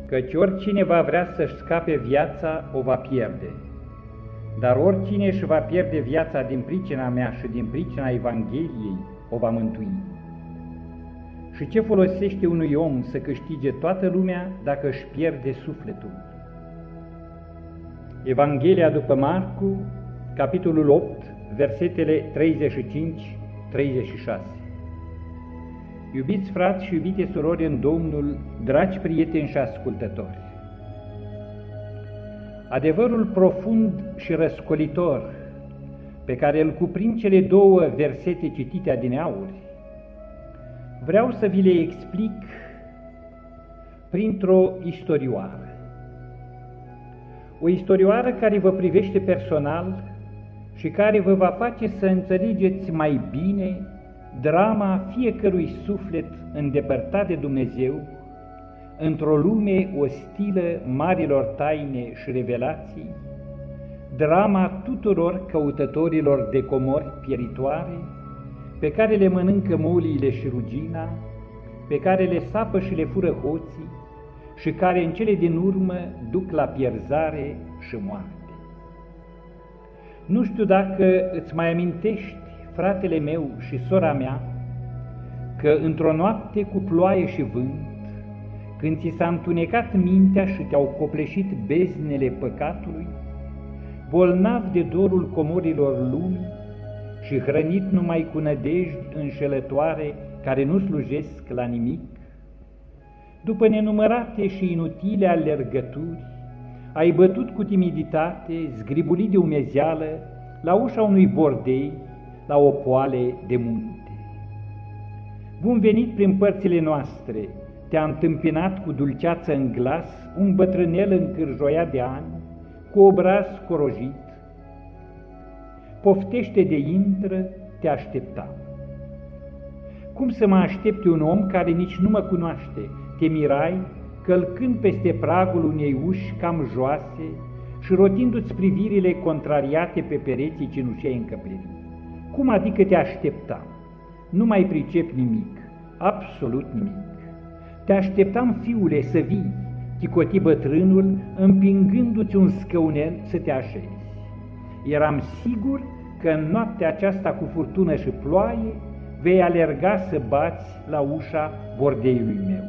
căci oricine va vrea să-și scape viața, o va pierde. Dar oricine își va pierde viața din pricina mea și din pricina Evangheliei, o va mântui. Și ce folosește unui om să câștige toată lumea dacă își pierde sufletul? Evanghelia după Marcu, capitolul 8, versetele 35-36. Iubiți frați și iubite surori în Domnul, dragi prieteni și ascultători, adevărul profund și răscolitor pe care îl cuprind cele două versete citite adineauri, vreau să vi le explic printr-o istorioară. O istorioară care vă privește personal și care vă va face să înțelegeți mai bine drama fiecărui suflet îndepărtat de Dumnezeu, într-o lume ostilă marilor taine și revelații, drama tuturor căutătorilor de comori pieritoare, pe care le mănâncă moliile și rugina, pe care le sapă și le fură hoții și care în cele din urmă duc la pierzare și moarte. Nu știu dacă îți mai amintești, fratele meu și sora mea, că într-o noapte cu ploaie și vânt, când ți s-a întunecat mintea și te-au copleșit beznele păcatului, bolnav de dorul comorilor lumii și hrănit numai cu nădejdi înșelătoare care nu slujesc la nimic, după nenumărate și inutile alergături, ai bătut cu timiditate, zgribulit de umezeală, la ușa unui bordei, la o poale de munte. Bun venit prin părțile noastre, te-a întâmpinat cu dulceață în glas un bătrânel încârjoiat de ani, cu obraz corojit. Poftește de intră, te așteptam. Cum să mă aștepte un om care nici nu mă cunoaște? Te mirai, călcând peste pragul unei uși cam joase și rotindu-ți privirile contrariate pe pereții cenușei încăperii. Cum adică te așteptam? Nu mai pricep nimic, absolut nimic. Te așteptam, fiule, să vii, chicoti bătrânul, împingându-ți un scăunel să te așezi. Eram sigur că în noaptea aceasta cu furtună și ploaie vei alerga să bați la ușa bordeiului meu.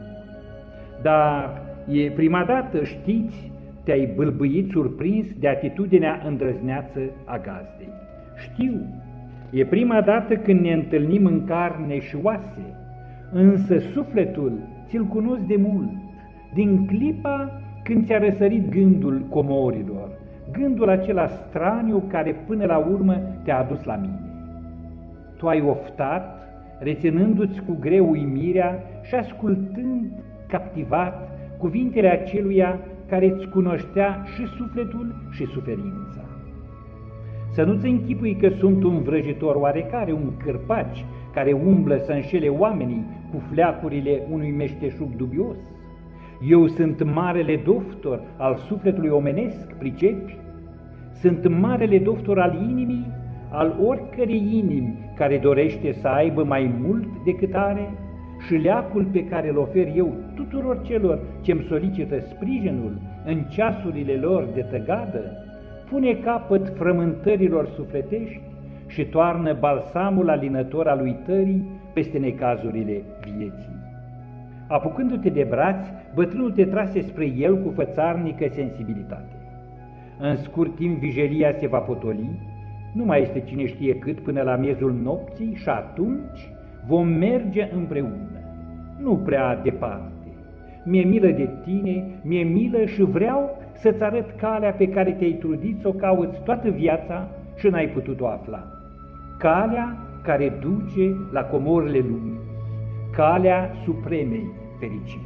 Dar e prima dată, știți, te-ai bâlbâit surprins de atitudinea îndrăzneață a gazdei. Știu, e prima dată când ne întâlnim în carne și oase, însă sufletul ți-l cunosc de mult, din clipa când ți-a răsărit gândul comorilor, gândul acela straniu care până la urmă te-a adus la mine. Tu ai oftat, reținându-ți cu greu uimirea și ascultând captivat cuvintele aceluia care îți cunoștea și sufletul și suferința. Să nu-ți închipui că sunt un vrăjitor oarecare, un cârpaci care umblă să înșele oamenii cu fleacurile unui meșteșug dubios. Eu sunt marele doctor al sufletului omenesc, pricepi? Sunt marele doctor al inimii, al oricărei inimi care dorește să aibă mai mult decât are, și leacul pe care îl ofer eu tuturor celor ce-mi solicită sprijinul în ceasurile lor de tăgadă, pune capăt frământărilor sufletești și toarnă balsamul alinător al uitării peste necazurile vieții. Apucându-te de braț, bătrânul te trase spre el cu fățarnică sensibilitate. În scurt timp vijelia se va potoli, nu mai este cine știe cât până la miezul nopții și atunci vom merge împreună, nu prea departe. Mi-e milă de tine, mi-e milă și vreau să-ți arăt calea pe care te-ai trudit să o cauți toată viața și n-ai putut-o afla. Calea care duce la comorile lumii, calea supremei fericiri.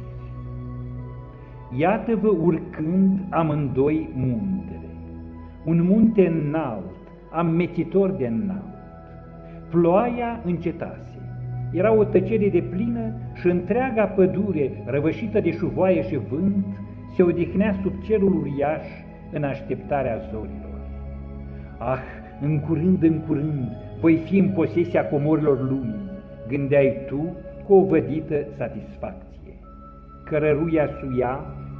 Iată-vă urcând amândoi muntele, un munte înalt, amețitor de înalt. Ploaia încetase. Era o tăcere de plină și întreaga pădure, răvășită de șuvoaie și vânt, se odihnea sub cerul uriaș în așteptarea zorilor. Ah, în curând, voi fi în posesia comorilor lumii, gândeai tu cu o vădită satisfacție. Cărăruia suia,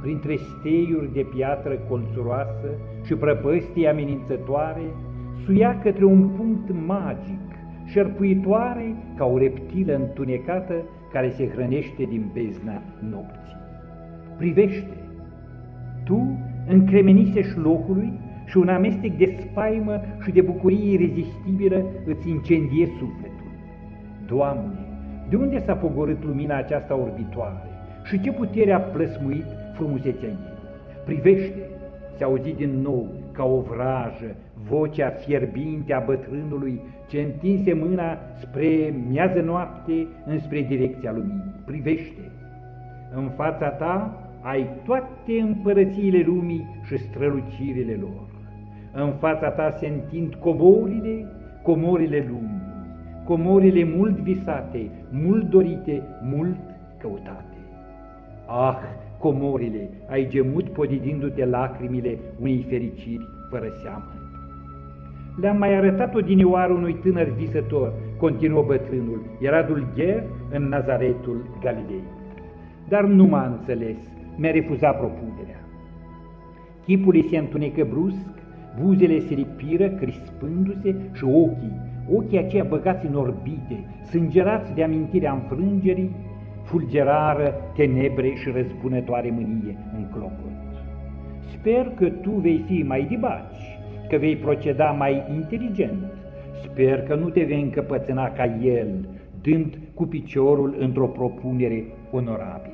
printre steiuri de piatră colțuroasă și prăpăstii amenințătoare, suia către un punct magic, șerpuitoare ca o reptilă întunecată care se hrănește din bezna nopții. Privește! Tu încremenisești locului și un amestec de spaimă și de bucurie irezistibilă îți incendie sufletul. Doamne, de unde s-a pogorât lumina aceasta orbitoare și ce putere a plăsmuit frumusețea ei? Privește! Se auzi din nou, ca o vrajă, vocea fierbinte a bătrânului ce întinse mâna spre miază noapte, înspre direcția luminii. Privește! În fața ta ai toate împărățiile lumii și strălucirile lor. În fața ta se întind comorile lumii, comorile mult visate, mult dorite, mult căutate. Ah, comorile, ai gemut podidindu-te lacrimile unei fericiri fără seamă. Le-am mai arătat odinioară unui tânăr visător, continuă bătrânul, era dulgher în Nazaretul Galilei. Dar nu m-a înțeles, mi-a refuzat propunerea. Chipul îi se întunecă brusc, buzele se lipiră, crispându-se și ochii aceia băgați în orbite, sângerați de amintirea înfrângerii, fulgerară tenebre și răzbunătoare mânie în clopot. Sper că tu vei fi mai dibaci, că vei proceda mai inteligent, sper că nu te vei încăpățâna ca el, dând cu piciorul într-o propunere onorabilă.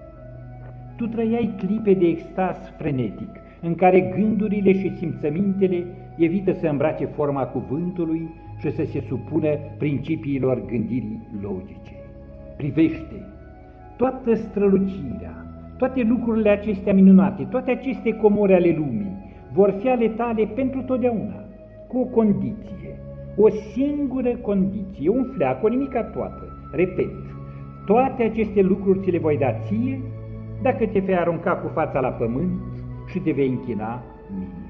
Tu trăiai clipe de extaz frenetic, în care gândurile și simțămintele evită să îmbrace forma cuvântului și să se supună principiilor gândirii logice. Privește! Toată strălucirea, toate lucrurile acestea minunate, toate aceste comori ale lumii vor fi ale tale pentru totdeauna, cu o condiție, o singură condiție, un fleac, o nimica toată. Repet, toate aceste lucruri ți le voi da ție dacă te vei arunca cu fața la pământ și te vei închina mie.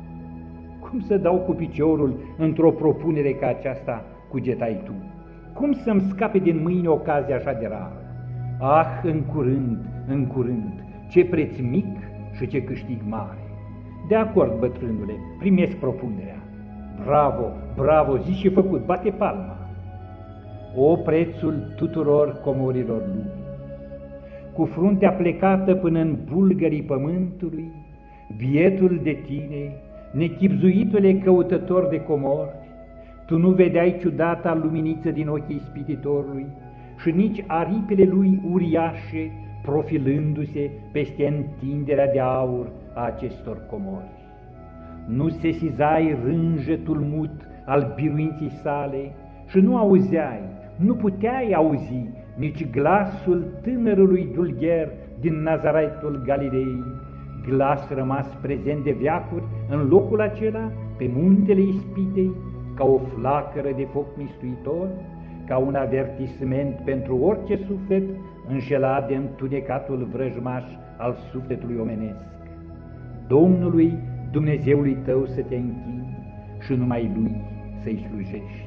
Cum să dau cu piciorul într-o propunere ca aceasta, cugetai tu? Cum să-mi scape din mâini ocazia așa de rară? Ah, în curând, ce preț mic și ce câștig mare! De acord, bătrânule, primesc propunerea. Bravo, bravo, zi și făcut, bate palma! O, prețul tuturor comorilor lumii! Cu fruntea plecată până în bulgării pământului, bietul de tine, nechipzuitule căutător de comori, tu nu vedeai ciudata luminiță din ochii ispititorului și nici aripile lui uriașe profilându-se peste întinderea de aur a acestor comori. Nu sesizai rânjetul mut al biruinței sale și nu auzeai, nu puteai auzi nici glasul tânărului dulgher din Nazaretul Galilei, glas rămas prezent de veacuri în locul acela, pe muntele ispitei, ca o flacără de foc mistuitor, ca un avertisment pentru orice suflet înșelat de întunecatul vrăjmaș al sufletului omenesc. Domnului Dumnezeului tău să te închini și numai Lui să-i slujești.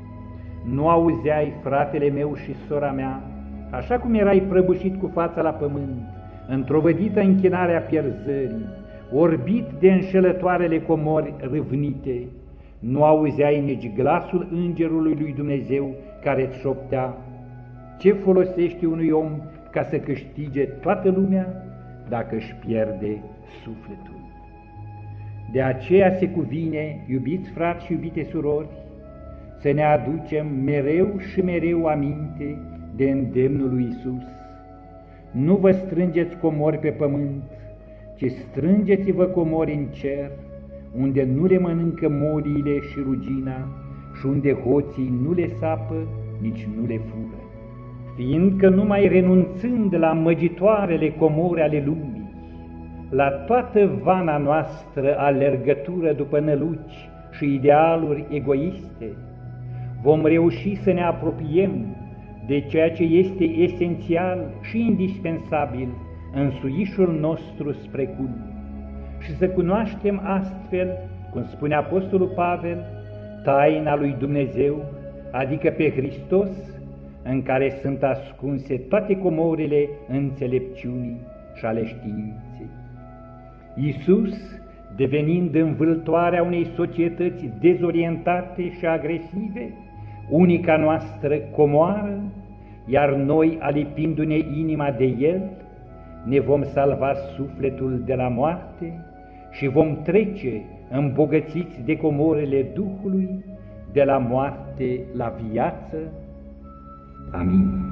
Nu auzeai, fratele meu și sora mea, așa cum erai prăbușit cu fața la pământ, într-o vădită închinare a pierzării, orbit de înșelătoarele comori râvnite, nu auzeai nici glasul îngerului lui Dumnezeu care îți șoptea: ce folosește unui om ca să câștige toată lumea dacă își pierde sufletul? De aceea se cuvine, iubiți frați și iubite surori, să ne aducem mereu și mereu aminte de îndemnul lui Iisus. Nu vă strângeți comori pe pământ, ci strângeți-vă comori în cer, unde nu le mănâncă moliile și rugina și unde hoții nu le sapă, nici nu le fură. Fiindcă numai renunțând la măgitoarele comori ale lumii, la toată vana noastră alergătură după năluci și idealuri egoiste, vom reuși să ne apropiem de ceea ce este esențial și indispensabil în suișul nostru spre culm și să cunoaștem astfel, cum spune Apostolul Pavel, taina lui Dumnezeu, adică pe Hristos, în care sunt ascunse toate comorile înțelepciunii și ale științei. Iisus, devenind învâltoarea unei societăți dezorientate și agresive, unica noastră comoară, iar noi, alipindu-ne inima de El, ne vom salva sufletul de la moarte și vom trece, îmbogățiți de comorele Duhului, de la moarte la viață. Amin.